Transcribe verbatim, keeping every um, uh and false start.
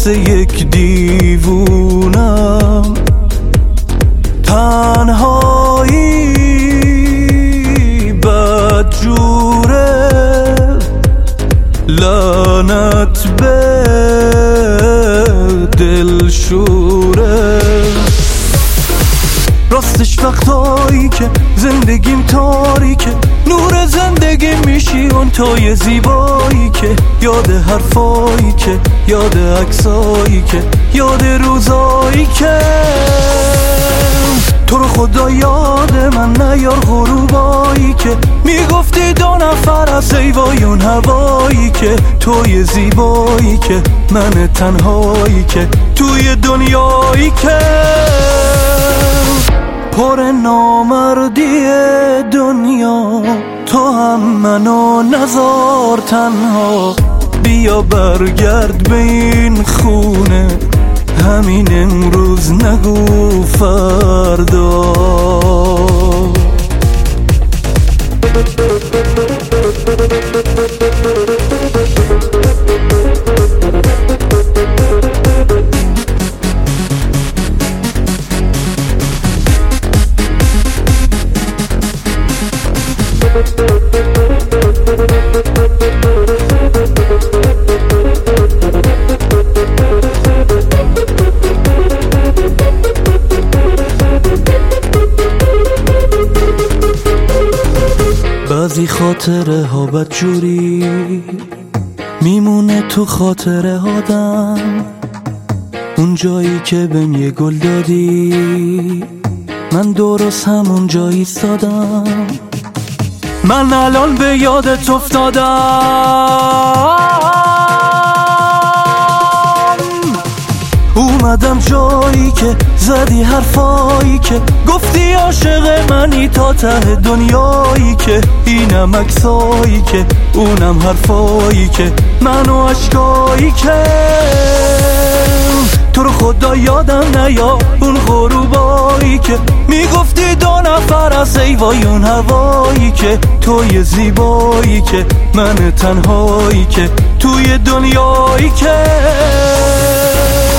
مثل یک دیوونم، تنهایی بدجوره، لعنت به دلشوره. راستش وقتایی که زندگیم تاریکه، نور زندگی میشی اون توی زیبایی که یاد حرفایی که یاد عکسایی که یاد روزایی که تو رو خدا یاد من نیار، غروبایی که میگفتی دو نفر از حیوان هوایی که توی زیبایی که من تنهایی که توی دنیایی که پر نامردی دنیا، تو هم منو نذار تنها، بیا برگرد به این خونه، همین امروز نگو فردا. بعضی خاطره ها بدجوری میمونه تو خاطره آدم، اون جایی که بهم یه گل دادی من درست همون جایی ایستادم، من الان به یادت افتادم، اومدم جایی که زدی حرفایی که گفتی عاشق منی تا ته دنیایی که اینم عکسایی که اونم حرفایی که منو عشقایی که تو رو خدا یادم نیا، اون غروبایی که میگفتی دو نفر از حیوان هوایی که توی زیبایی که من تنهایی که توی دنیایی که